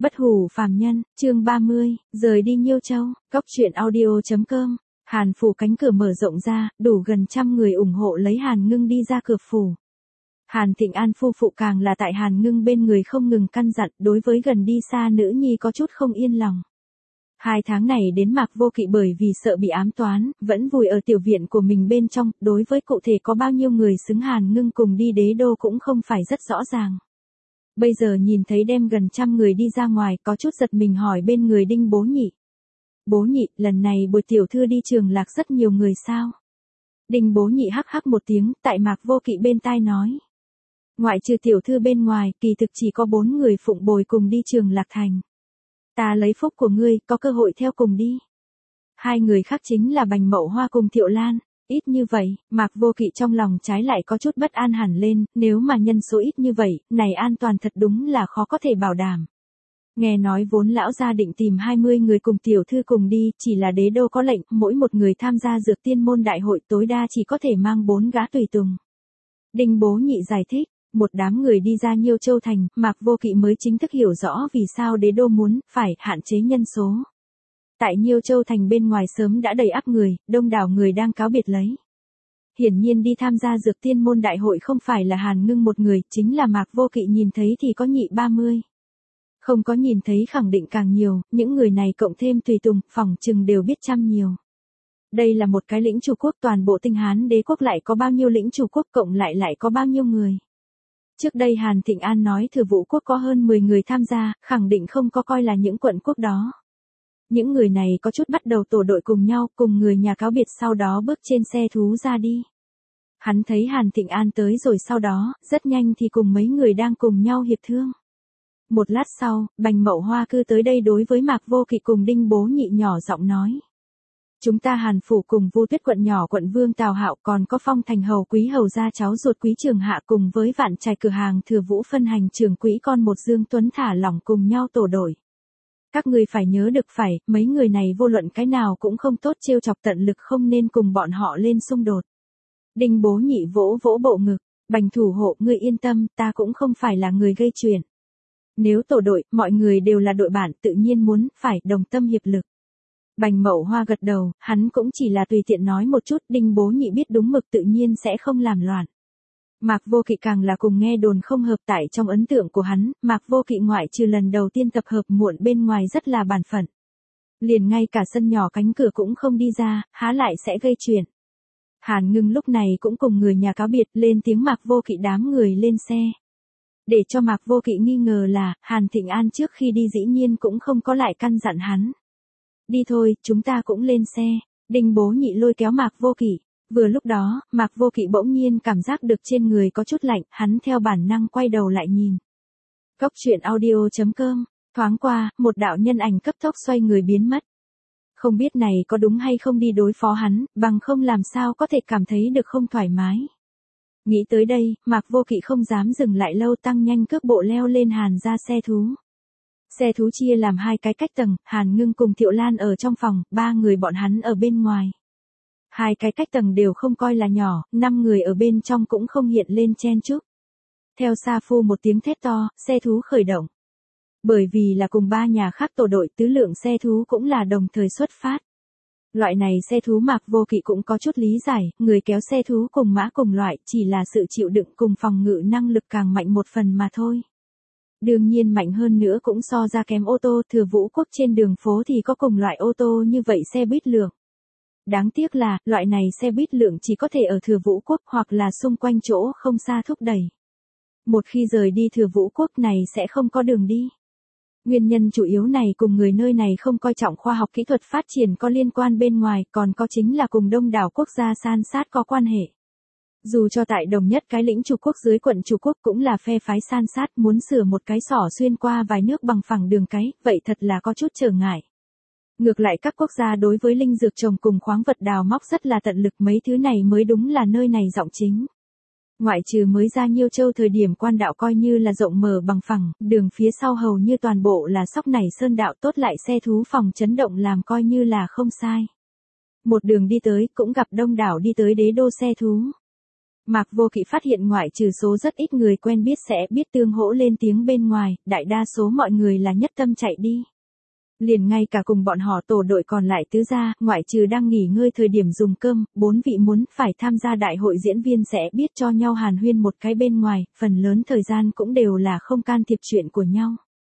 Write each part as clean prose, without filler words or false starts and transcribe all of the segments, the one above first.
Bất hủ phàm nhân, chương 30, rời đi Nhiêu Châu, Cốc truyện audio.com. Hàn phủ cánh cửa mở rộng ra, đủ gần 100 người ủng hộ lấy Hàn Ngưng đi ra cửa phủ. Hàn Thịnh An phu phụ càng là tại Hàn Ngưng bên người không ngừng căn dặn, đối với gần đi xa nữ nhi có chút không yên lòng. 2 tháng này đến Mạc Vô Kỵ bởi vì sợ bị ám toán, vẫn vùi ở tiểu viện của mình bên trong, đối với cụ thể có bao nhiêu người xứng Hàn Ngưng cùng đi đế đô cũng không phải rất rõ ràng. Bây giờ nhìn thấy đem gần 100 người đi ra ngoài, có chút giật mình hỏi bên người Đinh Bố Nhị. Bố Nhị, lần này Bùi tiểu thư đi Trường Lạc rất nhiều người sao? Đinh Bố Nhị hắc hắc một tiếng, tại Mạc Vô Kỵ bên tai nói. Ngoại trừ tiểu thư bên ngoài, kỳ thực chỉ có 4 người phụng bồi cùng đi Trường Lạc thành. Ta lấy phúc của ngươi, có cơ hội theo cùng đi. 2 người khác chính là Bành Mậu Hoa cùng Thiệu Lan. Ít như vậy, Mạc Vô Kỵ trong lòng trái lại có chút bất an hẳn lên, nếu mà nhân số ít như vậy, này an toàn thật đúng là khó có thể bảo đảm. Nghe nói vốn lão gia định tìm 20 người cùng tiểu thư cùng đi, chỉ là đế đô có lệnh, mỗi một người tham gia dược tiên môn đại hội tối đa chỉ có thể mang 4 gã tùy tùng. Đinh Bố Nhị giải thích, một đám người đi ra Nhiêu Châu thành, Mạc Vô Kỵ mới chính thức hiểu rõ vì sao đế đô muốn, phải hạn chế nhân số. Tại Nhiêu Châu thành bên ngoài sớm đã đầy ắp người, đông đảo người đang cáo biệt lấy. Hiển nhiên đi tham gia dược tiên môn đại hội không phải là Hàn Ngưng một người, chính là Mạc Vô Kỵ nhìn thấy thì có nhị 30. Không có nhìn thấy khẳng định càng nhiều, những người này cộng thêm tùy tùng, phỏng chừng đều biết trăm nhiều. Đây là một cái lĩnh chủ quốc, toàn bộ Tinh Hán đế quốc lại có bao nhiêu lĩnh chủ quốc cộng lại có bao nhiêu người. Trước đây Hàn Thịnh An nói Thừa Vũ quốc có hơn 10 người tham gia, khẳng định không có coi là những quận quốc đó. Những người này có chút bắt đầu tổ đội cùng nhau, cùng người nhà cáo biệt sau đó bước trên xe thú ra đi. Hắn thấy Hàn Thịnh An tới rồi sau đó, rất nhanh thì cùng mấy người đang cùng nhau hiệp thương. Một lát sau, Bành Mậu Hoa cư tới đây đối với Mạc Vô Kỵ cùng Đinh Bố Nhị nhỏ giọng nói. Chúng ta Hàn phủ cùng Vu Tuyết quận nhỏ quận Vương Tào Hạo còn có Phong Thành hầu quý hầu gia cháu ruột Quý Trường Hạ cùng với Vạn Trạch cửa hàng Thừa Vũ phân hành trưởng quỹ con một Dương Tuấn thả lỏng cùng nhau tổ đội. Các ngươi phải nhớ được phải, mấy người này vô luận cái nào cũng không tốt, trêu chọc tận lực không nên cùng bọn họ lên xung đột. Đinh Bố Nhị vỗ vỗ bộ ngực, Bành thủ hộ, ngươi yên tâm, ta cũng không phải là người gây chuyện. Nếu tổ đội, mọi người đều là đội bạn, tự nhiên muốn, phải, đồng tâm hiệp lực. Bành Mậu Hoa gật đầu, hắn cũng chỉ là tùy tiện nói một chút, Đinh Bố Nhị biết đúng mực tự nhiên sẽ không làm loạn. Mạc Vô Kỵ càng là cùng nghe đồn không hợp, tại trong ấn tượng của hắn, Mạc Vô Kỵ ngoại trừ lần đầu tiên tập hợp muộn bên ngoài rất là bản phận. Liền ngay cả sân nhỏ cánh cửa cũng không đi ra, há lại sẽ gây chuyện. Hàn Ngưng lúc này cũng cùng người nhà cáo biệt, lên tiếng Mạc Vô Kỵ đám người lên xe. Để cho Mạc Vô Kỵ nghi ngờ là, Hàn Thịnh An trước khi đi dĩ nhiên cũng không có lại căn dặn hắn. Đi thôi, chúng ta cũng lên xe. Đinh Bố Nhị lôi kéo Mạc Vô Kỵ. Vừa lúc đó, Mạc Vô Kỵ bỗng nhiên cảm giác được trên người có chút lạnh, hắn theo bản năng quay đầu lại nhìn. Cốc truyện audio.com, thoáng qua, một đạo nhân ảnh cấp tốc xoay người biến mất. Không biết này có đúng hay không đi đối phó hắn, bằng không làm sao có thể cảm thấy được không thoải mái. Nghĩ tới đây, Mạc Vô Kỵ không dám dừng lại lâu, tăng nhanh cước bộ leo lên Hàn ra xe thú. Xe thú chia làm 2 cái cách tầng, Hàn Ngưng cùng Thiệu Lan ở trong phòng, 3 người bọn hắn ở bên ngoài. 2 cái cách tầng đều không coi là nhỏ, 5 người ở bên trong cũng không hiện lên chen chúc. Theo Sa Phu một tiếng thét to, xe thú khởi động. Bởi vì là cùng 3 nhà khác tổ đội, tứ lượng xe thú cũng là đồng thời xuất phát. Loại này xe thú Mạc Vô Kỵ cũng có chút lý giải, người kéo xe thú cùng mã cùng loại, chỉ là sự chịu đựng cùng phòng ngự năng lực càng mạnh một phần mà thôi. Đương nhiên mạnh hơn nữa cũng so ra kém ô tô, Thừa Vũ quốc trên đường phố thì có cùng loại ô tô như vậy xe buýt lượng. Đáng tiếc là, loại này xe buýt lượng chỉ có thể ở Thừa Vũ quốc hoặc là xung quanh chỗ không xa thúc đẩy. Một khi rời đi Thừa Vũ quốc này sẽ không có đường đi. Nguyên nhân chủ yếu này cùng người nơi này không coi trọng khoa học kỹ thuật phát triển có liên quan, bên ngoài còn có chính là cùng đông đảo quốc gia san sát có quan hệ. Dù cho tại đồng nhất cái lĩnh chủ quốc dưới quận chủ quốc cũng là phe phái san sát, muốn sửa một cái xỏ xuyên qua vài nước bằng phẳng đường cái, vậy thật là có chút trở ngại. Ngược lại các quốc gia đối với linh dược trồng cùng khoáng vật đào móc rất là tận lực, mấy thứ này mới đúng là nơi này giọng chính. Ngoại trừ mới ra Nhiêu Châu thời điểm quan đạo coi như là rộng mở bằng phẳng, đường phía sau hầu như toàn bộ là sóc nảy sơn đạo, tốt lại xe thú phòng chấn động làm coi như là không sai. Một đường đi tới cũng gặp đông đảo đi tới đế đô xe thú. Mạc Vô Kỵ phát hiện ngoại trừ số rất ít người quen biết sẽ biết tương hỗ lên tiếng bên ngoài, đại đa số mọi người là nhất tâm chạy đi. Liền ngay cả cùng bọn họ tổ đội còn lại tứ gia, ngoại trừ đang nghỉ ngơi thời điểm dùng cơm, 4 vị muốn phải tham gia đại hội diễn viên sẽ biết cho nhau hàn huyên một cái bên ngoài, phần lớn thời gian cũng đều là không can thiệp chuyện của nhau.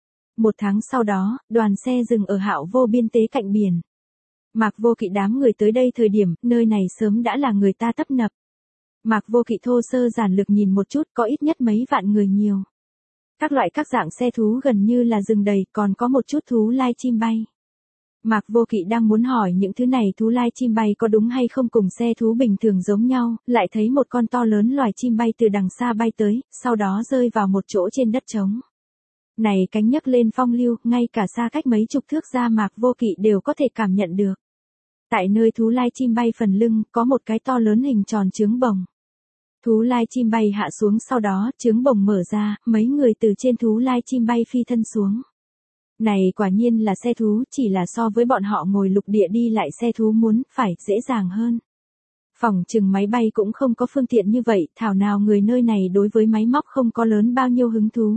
1 tháng sau đó, đoàn xe dừng ở Hạo Vô Biên Tế cạnh biển. Mạc Vô Kỵ đám người tới đây thời điểm, nơi này sớm đã là người ta tấp nập. Mạc Vô Kỵ thô sơ giản lược nhìn một chút, có ít nhất mấy vạn người nhiều. Các loại các dạng xe thú gần như là rừng đầy, còn có một chút thú lai chim bay. Mạc Vô Kỵ đang muốn hỏi những thứ này thú lai chim bay có đúng hay không cùng xe thú bình thường giống nhau, lại thấy một con to lớn loài chim bay từ đằng xa bay tới, sau đó rơi vào một chỗ trên đất trống. Này cánh nhấc lên phong lưu, ngay cả xa cách mấy chục thước ra Mạc Vô Kỵ đều có thể cảm nhận được. Tại nơi thú lai chim bay phần lưng, có một cái to lớn hình tròn trướng bồng. Thú lai chim bay hạ xuống sau đó, trướng bồng mở ra, mấy người từ trên thú lai chim bay phi thân xuống. Này quả nhiên là xe thú, chỉ là so với bọn họ ngồi lục địa đi lại xe thú muốn, phải, dễ dàng hơn. Phỏng chừng máy bay cũng không có phương tiện như vậy, thảo nào người nơi này đối với máy móc không có lớn bao nhiêu hứng thú.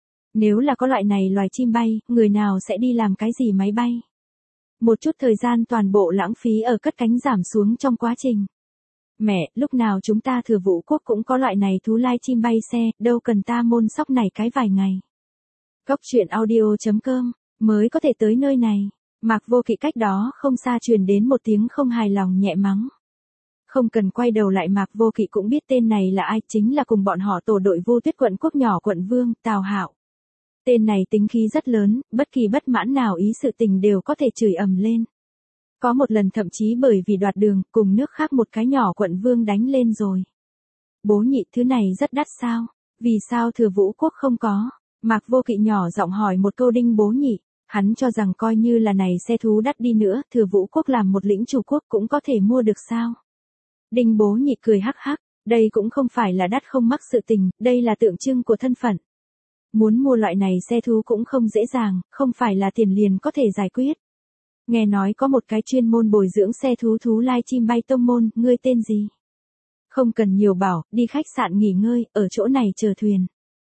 Nếu là có loại này loài chim bay, người nào sẽ đi làm cái gì máy bay? Một chút thời gian toàn bộ lãng phí ở cất cánh giảm xuống trong quá trình. Mẹ, lúc nào chúng ta Thừa Vũ Quốc cũng có loại này thú lai chim bay xe, đâu cần ta môn sóc này cái vài ngày. Góc truyện audio.com, mới có thể tới nơi này. Mạc Vô Kỵ cách đó không xa truyền đến một tiếng không hài lòng nhẹ mắng. Không cần quay đầu lại Mạc Vô Kỵ cũng biết tên này là ai, chính là cùng bọn họ tổ đội Vô Tuyết quận quốc nhỏ quận vương, Tào Hạo. Tên này tính khí rất lớn, bất kỳ bất mãn nào ý sự tình đều có thể chửi ầm lên. Có một lần thậm chí bởi vì đoạt đường, cùng nước khác một cái nhỏ quận vương đánh lên rồi. Bố nhị, thứ này rất đắt sao? Vì sao Thừa Vũ Quốc không có? Mạc Vô Kỵ nhỏ giọng hỏi một câu đinh bố nhị. Hắn cho rằng coi như là này xe thú đắt đi nữa, Thừa Vũ Quốc làm một lĩnh chủ quốc cũng có thể mua được sao? Đinh bố nhị cười hắc hắc, đây cũng không phải là đắt không mắc sự tình, đây là tượng trưng của thân phận. Muốn mua loại này xe thú cũng không dễ dàng, không phải là tiền liền có thể giải quyết. Nghe nói có một cái chuyên môn bồi dưỡng xe thú lai chim bay tông môn, ngươi tên gì? Không cần nhiều bảo, đi khách sạn nghỉ ngơi, ở chỗ này chờ thuyền.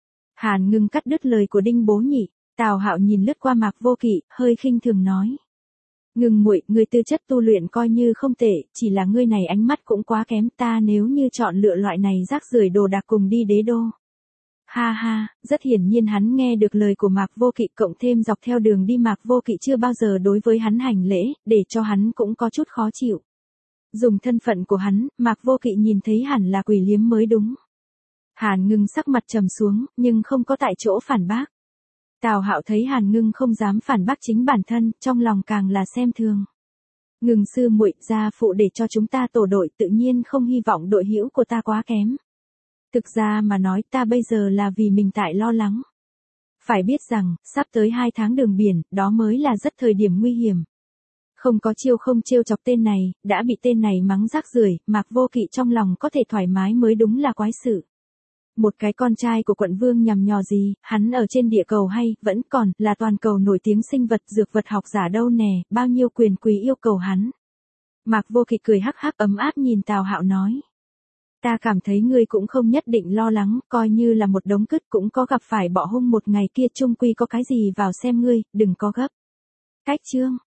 Hàn Ngưng cắt đứt lời của đinh bố nhị, Tào Hạo nhìn lướt qua Mạc Vô Kỵ, hơi khinh thường nói. Ngưng muội, ngươi tư chất tu luyện coi như không tệ, chỉ là ngươi này ánh mắt cũng quá kém, ta nếu như chọn lựa loại này rác rưởi đồ đạc cùng đi đế đô. Ha ha, rất hiển nhiên hắn nghe được lời của Mạc Vô Kỵ cộng thêm dọc theo đường đi Mạc Vô Kỵ chưa bao giờ đối với hắn hành lễ, để cho hắn cũng có chút khó chịu. Dùng thân phận của hắn, Mạc Vô Kỵ nhìn thấy hẳn là quỷ liếm mới đúng. Hàn Ngưng sắc mặt trầm xuống, nhưng không có tại chỗ phản bác. Tào Hạo thấy Hàn Ngưng không dám phản bác chính bản thân, trong lòng càng là xem thường. Ngưng sư muội, gia phụ để cho chúng ta tổ đội, tự nhiên không hy vọng đội hữu của ta quá kém. Thực ra mà nói, ta bây giờ là vì mình tại lo lắng. Phải biết rằng, sắp tới 2 tháng đường biển, đó mới là rất thời điểm nguy hiểm. Không có chiêu không trêu chọc tên này, đã bị tên này mắng rác rưởi, Mạc Vô Kỵ trong lòng có thể thoải mái mới đúng là quái sự. Một cái con trai của quận vương nhằm nhò gì, hắn ở trên địa cầu hay, vẫn còn, là toàn cầu nổi tiếng sinh vật dược vật học giả đâu nè, bao nhiêu quyền quý yêu cầu hắn. Mạc Vô Kỵ cười hắc hắc ấm áp nhìn Tào Hạo nói. Ta cảm thấy ngươi cũng không nhất định lo lắng, coi như là một đống cứt cũng có gặp phải bọ hung một ngày kia, chung quy có cái gì vào xem ngươi, đừng có gấp. Cách chương.